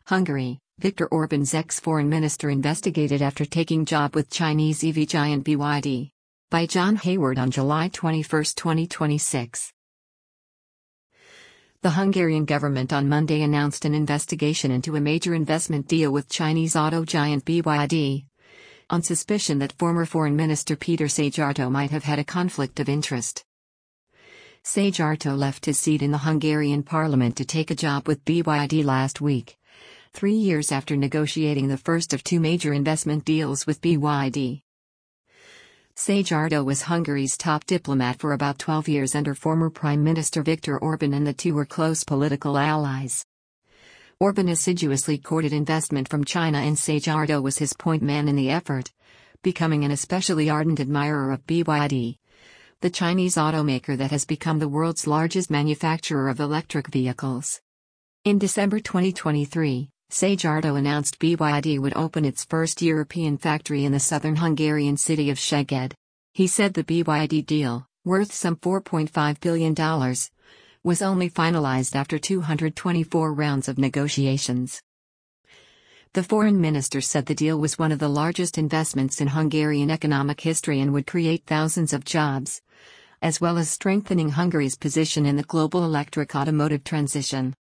Hungary, Viktor Orban's ex-foreign minister investigated after taking job with Chinese EV giant BYD. By John Hayward on July 21, 2026. The Hungarian government on Monday announced an investigation into a major investment deal with Chinese auto giant BYD, on suspicion that former Foreign Minister Péter Szijjártó might have had a conflict of interest. Szijjártó left his seat in the Hungarian parliament to take a job with BYD last week, 3 years after negotiating the first of two major investment deals with BYD. Szijjártó was Hungary's top diplomat for about 12 years under former Prime Minister Viktor Orban, and the two were close political allies. Orban assiduously courted investment from China, and Szijjártó was his point man in the effort, becoming an especially ardent admirer of BYD, the Chinese automaker that has become the world's largest manufacturer of electric vehicles. In December 2023, Szijjártó announced BYD would open its first European factory in the southern Hungarian city of Szeged. He said the BYD deal, worth some $4.5 billion, was only finalized after 224 rounds of negotiations. The foreign minister said the deal was one of the largest investments in Hungarian economic history and would create thousands of jobs, as well as strengthening Hungary's position in the global electric automotive transition.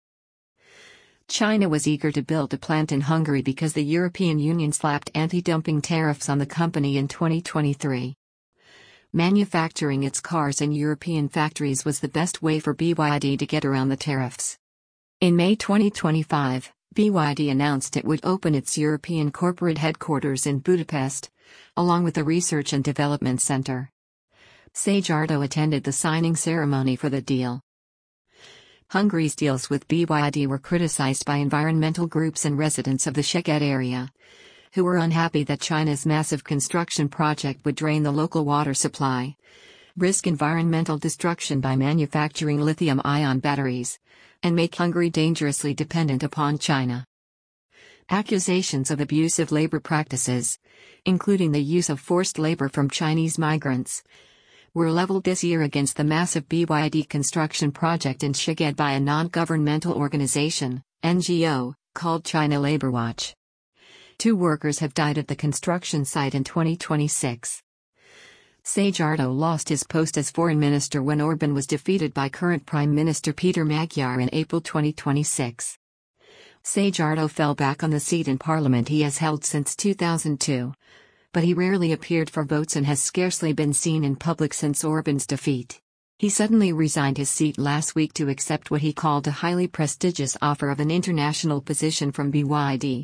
China was eager to build a plant in Hungary because the European Union slapped anti-dumping tariffs on the company in 2023. Manufacturing its cars in European factories was the best way for BYD to get around the tariffs. In May 2025, BYD announced it would open its European corporate headquarters in Budapest, along with a research and development center. Szijjártó attended the signing ceremony for the deal. Hungary's deals with BYD were criticized by environmental groups and residents of the Szeged area, who were unhappy that China's massive construction project would drain the local water supply, risk environmental destruction by manufacturing lithium-ion batteries, and make Hungary dangerously dependent upon China. Accusations of abusive labor practices, including the use of forced labor from Chinese migrants, were leveled this year against the massive BYD construction project in Szeged by a non-governmental organization, NGO, called China Labor Watch. 2 workers have died at the construction site in 2026. Szijjártó lost his post as foreign minister when Orban was defeated by current Prime Minister Péter Magyar in April 2026. Szijjártó fell back on the seat in parliament he has held since 2002. But he rarely appeared for votes and has scarcely been seen in public since Orban's defeat. He suddenly resigned his seat last week to accept what he called a highly prestigious offer of an international position from BYD.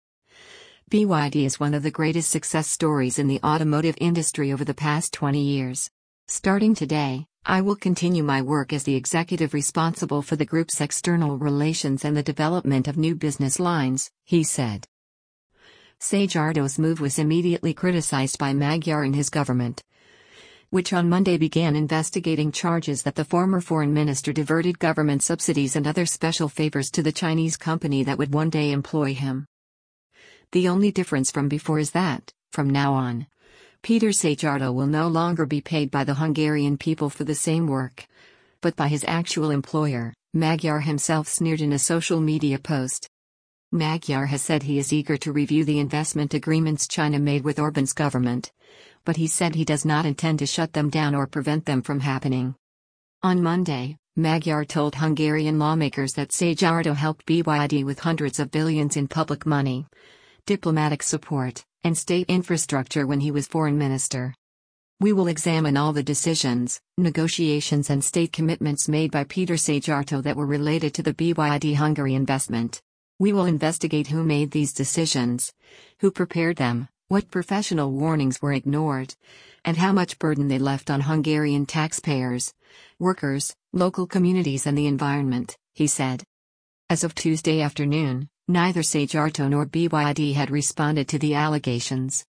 BYD is one of the greatest success stories in the automotive industry over the past 20 years. Starting today, I will continue my work as the executive responsible for the group's external relations and the development of new business lines, he said. Szijjártó's move was immediately criticized by Magyar and his government, which on Monday began investigating charges that the former foreign minister diverted government subsidies and other special favors to the Chinese company that would one day employ him. The only difference from before is that, from now on, Péter Szijjártó will no longer be paid by the Hungarian people for the same work, but by his actual employer, Magyar himself sneered in a social media post. Magyar has said he is eager to review the investment agreements China made with Orban's government, but he said he does not intend to shut them down or prevent them from happening. On Monday, Magyar told Hungarian lawmakers that Szijjártó helped BYD with hundreds of billions in public money, diplomatic support, and state infrastructure when he was foreign minister. We will examine all the decisions, negotiations and state commitments made by Péter Szijjártó that were related to the BYD Hungary investment. We will investigate who made these decisions, who prepared them, what professional warnings were ignored, and how much burden they left on Hungarian taxpayers, workers, local communities and the environment, he said. As of Tuesday afternoon, neither Szijjártó nor BYD had responded to the allegations.